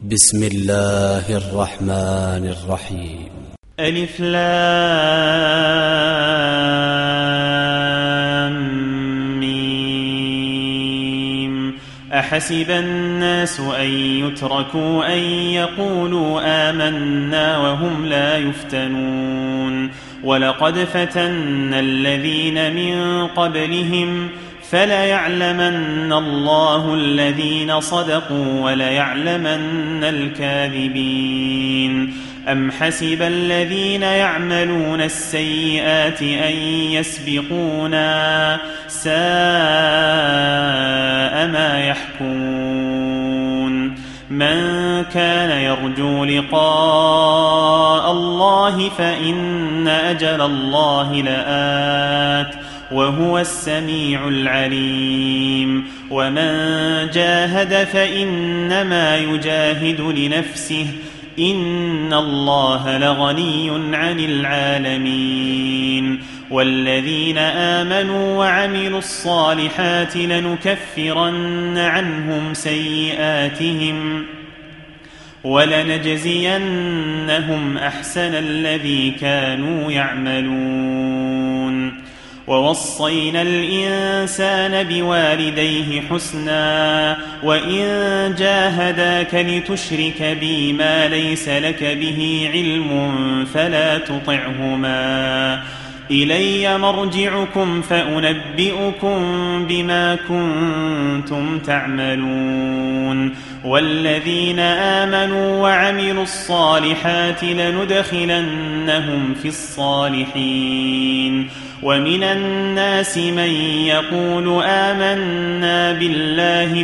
بسم الله الرحمن الرحيم. ألف لام ميم. أحسب الناس أن يتركوا أن يقولوا آمنا وهم لا يفتنون ولقد فتنا الذين من قبلهم فليعلمن الله الذين صدقوا وليعلمن الكاذبين. أم حسب الذين يعملون السيئات أن يسبقونا ساء ما يحكمون. من كان يرجو لقاء الله فإن أجل الله لآت وهو السميع العليم. ومن جاهد فإنما يجاهد لنفسه إن الله لغني عن العالمين. والذين آمنوا وعملوا الصالحات لنكفرن عنهم سيئاتهم ولنجزينهم أحسن الذي كانوا يعملون. ووصينا الإنسان بوالديه حسنا وإن جاهداك لتشرك بي ما ليس لك به علم فلا تطعهما إلي مرجعكم فأنبئكم بما كنتم تعملون. والذين آمنوا وعملوا الصالحات لندخلنهم في الصالحين. ومن الناس من يقول آمنا بالله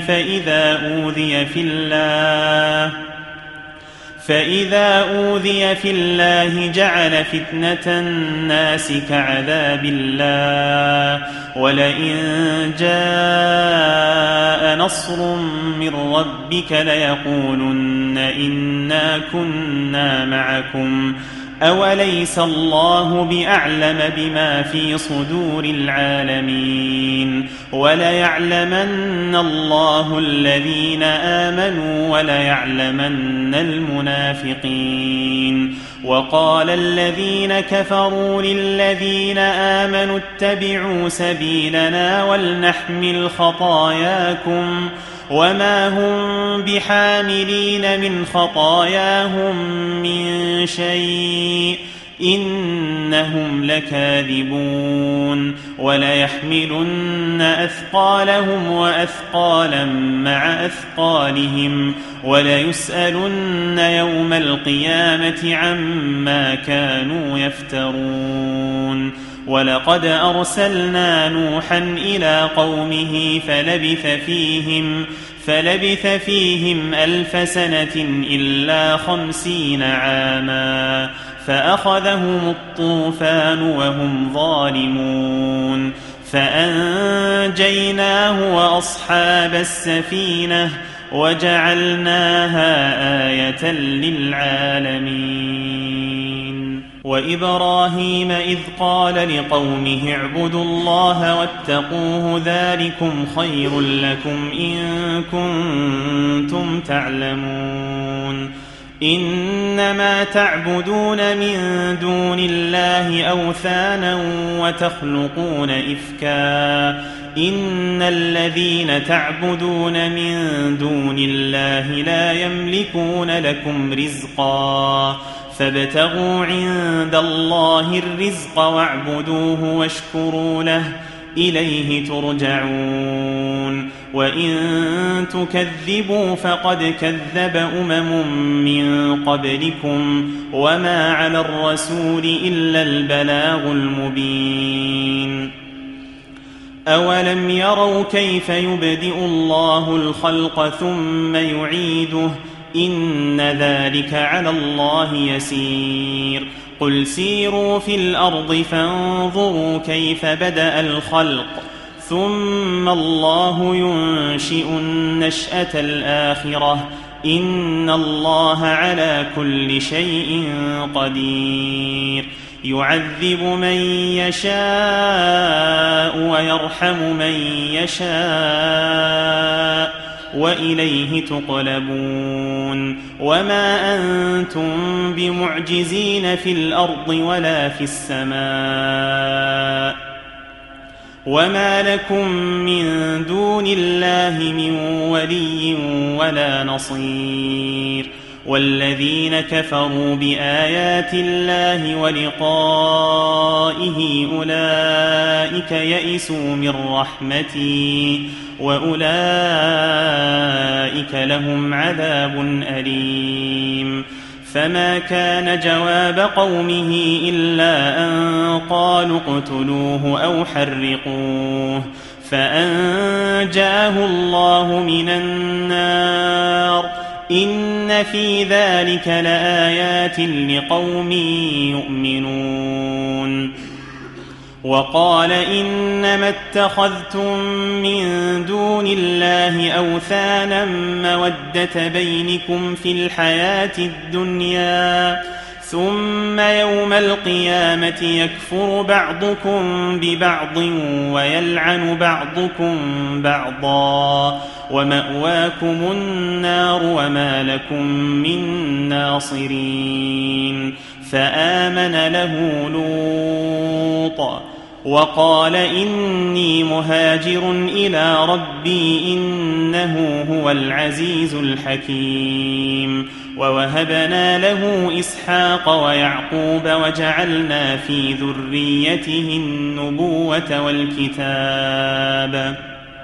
فإذا أوذي في الله جعل فتنة الناس كعذاب الله. ولئن جاء نصر من ربك ليقولن إنا كنا معكم أوليس الله بأعلم بما في صدور العالمين. وليعلمن الله الذين آمنوا وليعلمن المنافقين. وقال الذين كفروا للذين آمنوا اتبعوا سبيلنا ولنحمل خطاياكم وما هم بحاملين من خطاياهم من شيء إنهم لكاذبون. وليحملن أثقالهم وأثقالا مع أثقالهم وليسألن يوم القيامة عما كانوا يفترون. ولقد أرسلنا نوحا إلى قومه فلبث فيهم 1000 سنة إلا 50 عاما فأخذهم الطوفان وهم ظالمون فأنجيناه وأصحاب السفينة وجعلناها آية للعالمين. وإبراهيم إذ قال لقومه اعبدوا الله واتقوه ذلكم خير لكم إن كنتم تعلمون. إنما تعبدون من دون الله أوثانا وتخلقون إفكا إن الذين تعبدون من دون الله لا يملكون لكم رزقا فابتغوا عند الله الرزق واعبدوه واشكروا له إليه ترجعون. وإن تكذبوا فقد كذب من قبلكم وما على الرسول إلا البلاغ المبين. أولم يروا كيف يبدئ الله الخلق ثم يعيده إن ذلك على الله يسير. قل سيروا في الأرض فانظروا كيف بدأ الخلق ثم الله ينشئ النشأة الآخرة إن الله على كل شيء قدير. يعذب من يشاء ويرحم من يشاء وإليه تقلبون وما أنتم بمعجزين في الأرض ولا في السماء وما لكم من دون الله من ولي ولا نصير والذين كفروا بآيات الله ولقائه أولئك يئسوا من رحمتي وأولئك لهم عذاب أليم فما كان جواب قومه إلا أن قالوا اقتلوه أو حرقوه فأنجاه الله من النار إن في ذلك لآيات لقوم يؤمنون وقال إنما اتخذتم من دون الله أوثانا مودة بينكم في الحياة الدنيا ثم يوم القيامة يكفر بعضكم ببعض ويلعن بعضكم بعضا ومأواكم النار وما لكم من ناصرين فآمن له لوط وقال إني مهاجر إلى ربي إنه هو العزيز الحكيم ووهبنا له إسحاق ويعقوب وجعلنا في ذريته النبوة والكتاب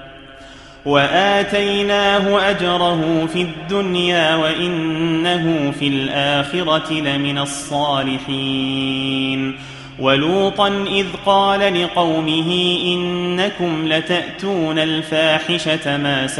وآتيناه أجره في الدنيا وإنه في الآخرة لمن الصالحين ولوطا إذ قال لقومه إنكم لتأتون الفاحشة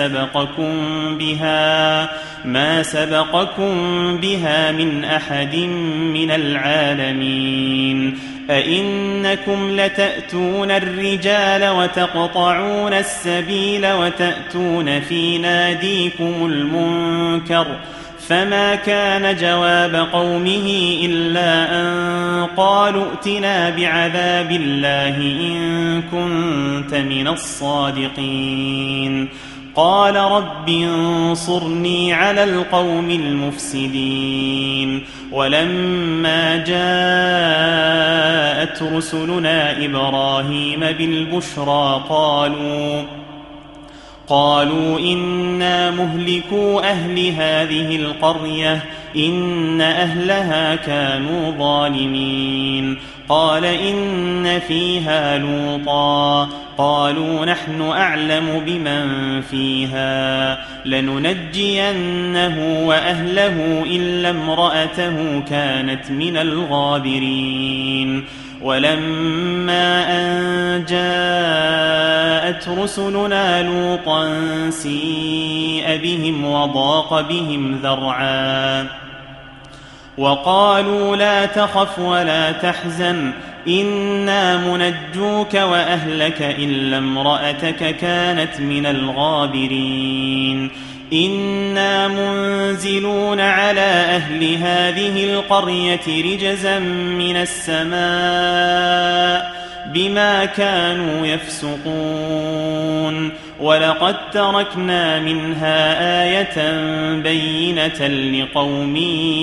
ما سبقكم بها من أحد من العالمين أئنكم لتأتون الرجال وتقطعون السبيل وتأتون في ناديكم المنكر فما كان جواب قومه إلا أن قالوا ائتنا بعذاب الله إن كنت من الصادقين قال رب انصرني على القوم المفسدين ولما جاءت رسلنا إبراهيم بالبشرى قالوا إنا مهلكو أهل هذه القرية إن أهلها كانوا ظالمين قال إن فيها لوطا قالوا نحن أعلم بمن فيها لننجينه وأهله إلا امرأته كانت من الغابرين ولما أن جاءت رسلنا لوطا سيء بهم وضاق بهم ذرعا وقالوا لا تخف ولا تحزن إنا منجوك وأهلك إلا امرأتك كانت من الغابرين إنا منزلون على أهل هذه القرية رجزا من السماء بما كانوا يفسقون ولقد تركنا منها آية بينة لقوم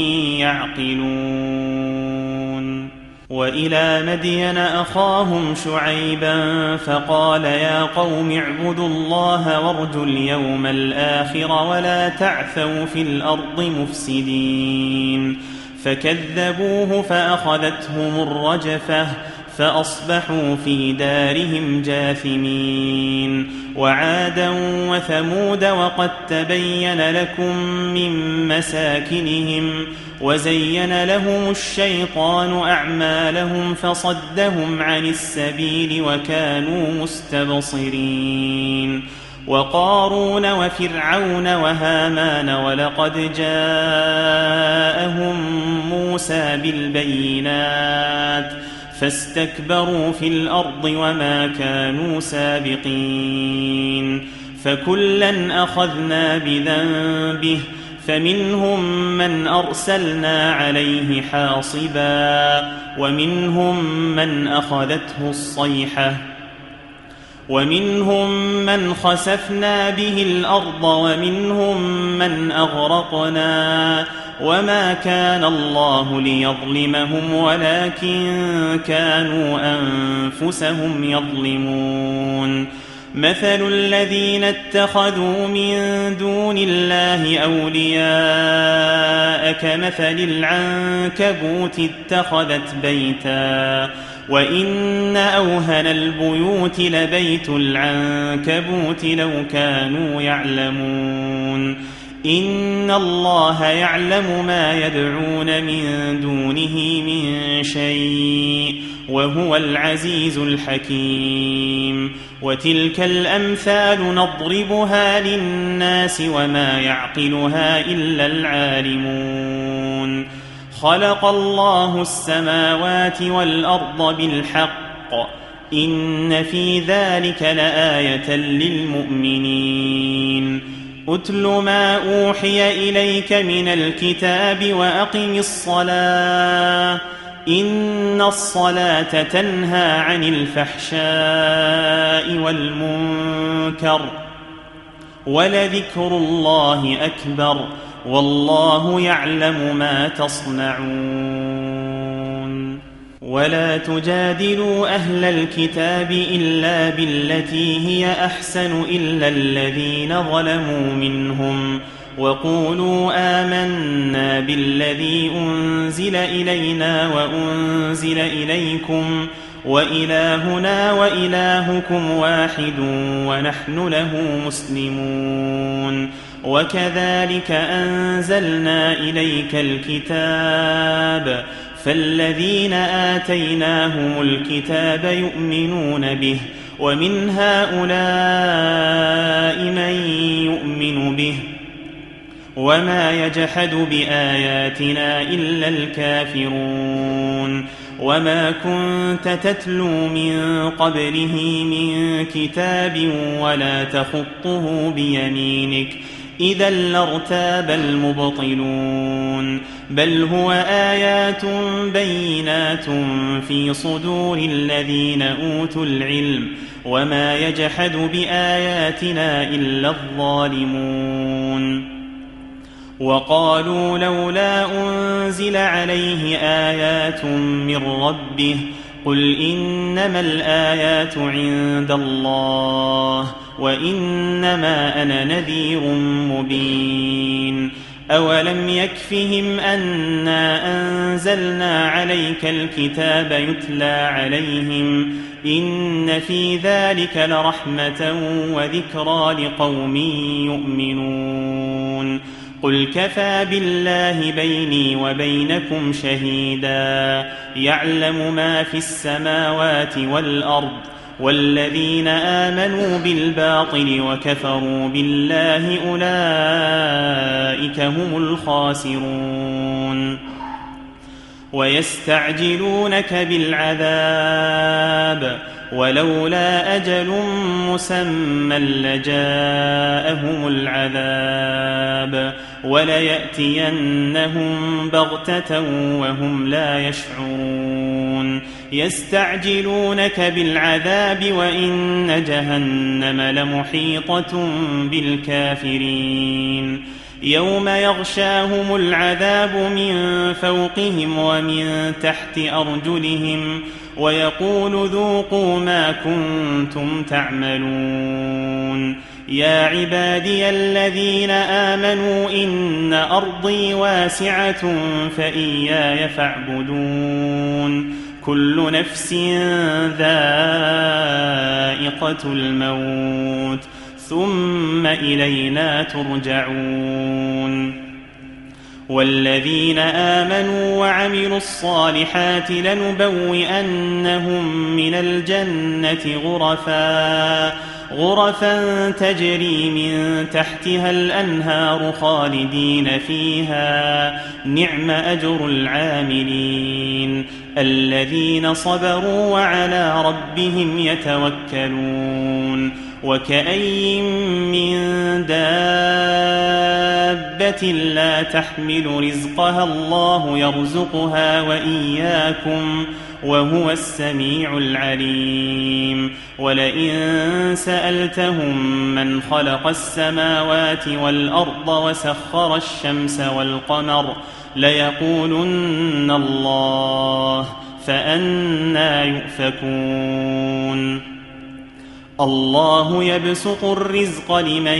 يعقلون وإلى مدين أخاهم شعيبا فقال يا قوم اعبدوا الله وارجوا اليوم الآخر ولا تعثوا في الأرض مفسدين فكذبوه فأخذتهم الرجفة فأصبحوا في دارهم جاثمين وعادا وثمود وقد تبين لكم من مساكنهم وزين لهم الشيطان أعمالهم فصدهم عن السبيل وكانوا مستبصرين وقارون وفرعون وهامان ولقد جاءهم موسى بالبينات فاستكبروا في الأرض وما كانوا سابقين فكلا أخذنا بذنبه فمنهم من أرسلنا عليه حاصبا ومنهم من أخذته الصيحة ومنهم من خسفنا به الأرض ومنهم من أغرقنا وما كان الله ليظلمهم ولكن كانوا أنفسهم يظلمون مثل الذين اتخذوا من دون الله أولياء كمثل العنكبوت اتخذت بيتا وإن أوهن البيوت لبيت العنكبوت لو كانوا يعلمون إن الله يعلم ما يدعون من دونه من شيء وهو العزيز الحكيم وتلك الأمثال نضربها للناس وما يعقلها إلا العالمون خلق الله السماوات والأرض بالحق إن في ذلك لآية للمؤمنين أتل ما أوحي إليك من الكتاب وأقم الصلاة إن الصلاة تنهى عن الفحشاء والمنكر ولذكر الله أكبر والله يعلم ما تصنعون ولا تجادلوا أهل الكتاب إلا بالتي هي أحسن إلا الذين ظلموا منهم وقولوا آمنا بالذي أنزل إلينا وأنزل إليكم وإلهنا وإلهكم واحد ونحن له مسلمون وكذلك أنزلنا إليك الكتاب فالذين آتيناهم الكتاب يؤمنون به ومن هؤلاء من يؤمن به وما يجحد بآياتنا إلا الكافرون وما كنت تتلو من قبله من كتاب ولا تخطه بيمينك إذا لارتاب المبطلون بل هو آيات بينات في صدور الذين أوتوا العلم وما يجحد بآياتنا إلا الظالمون وقالوا لولا أنزل عليه آيات من ربه قل إنما الآيات عند الله وإنما أنا نذير مبين أولم يكفهم أنا أنزلنا عليك الكتاب يتلى عليهم إن في ذلك لرحمة وذكرى لقوم يؤمنون قل كفى بالله بيني وبينكم شهيدا يعلم ما في السماوات والأرض والذين آمنوا بالباطل وكفروا بالله أولئك هم الخاسرون ويستعجلونك بالعذاب ولولا أجل مسمى لجاءهم العذاب وليأتينهم بغتة وهم لا يشعرون يستعجلونك بالعذاب وإن جهنم لمحيطة بالكافرين يوم يغشاهم العذاب من فوقهم ومن تحت أرجلهم ويقول ذوقوا ما كنتم تعملون يا عبادي الذين آمنوا إن أرضي واسعة فإياي فاعبدون كل نفس ذائقة الموت ثم إلينا ترجعون والذين آمنوا وعملوا الصالحات لنبوئنهم من الجنة غرفا تجري من تحتها الأنهار خالدين فيها نعم أجر العاملين الذين صبروا وعلى ربهم يتوكلون وكأين من دابة لا تحمل رزقها الله يرزقها وإياكم وهو السميع العليم ولئن سألتهم من خلق السماوات والأرض وسخر الشمس والقمر ليقولن الله فأنى يؤفكون الله يبسط الرزق لمن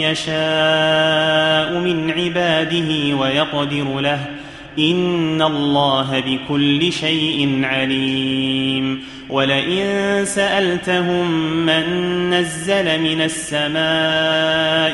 يشاء من عباده ويقدر له إن الله بكل شيء عليم ولئن سألتهم من نزل من السماء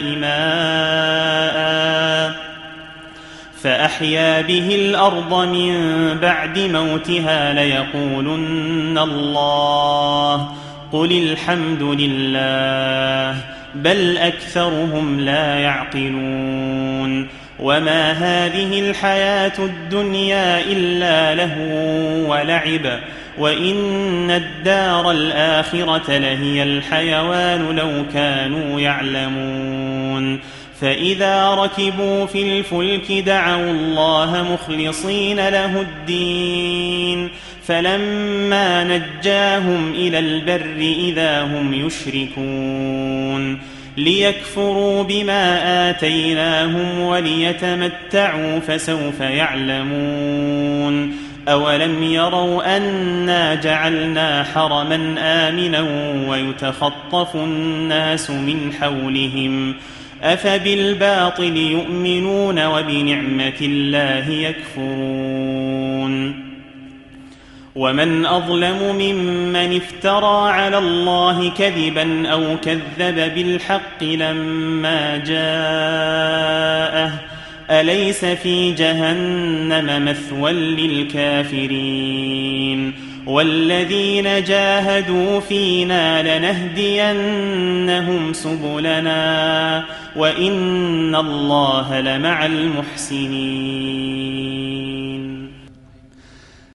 ماء فأحيا به الأرض من بعد موتها ليقولن الله قل الحمد لله بل أكثرهم لا يعقلون وما هذه الحياة الدنيا إلا لهو ولعب وإن الدار الآخرة لهي الحيوان لو كانوا يعلمون فإذا ركبوا في الفلك دعوا الله مخلصين له الدين فلما نجاهم إلى البر إذا هم يشركون ليكفروا بما آتيناهم وليتمتعوا فسوف يعلمون أولم يروا أنا جعلنا حرما آمنا ويتخطف الناس من حولهم أفبالباطل يؤمنون وبنعمة الله يكفرون ومن أظلم ممن افترى على الله كذبا أو كذب بالحق لما جاءه أليس في جهنم مثوى للكافرين والذين جاهدوا فينا لنهدينهم سبلنا وإن الله لمع المحسنين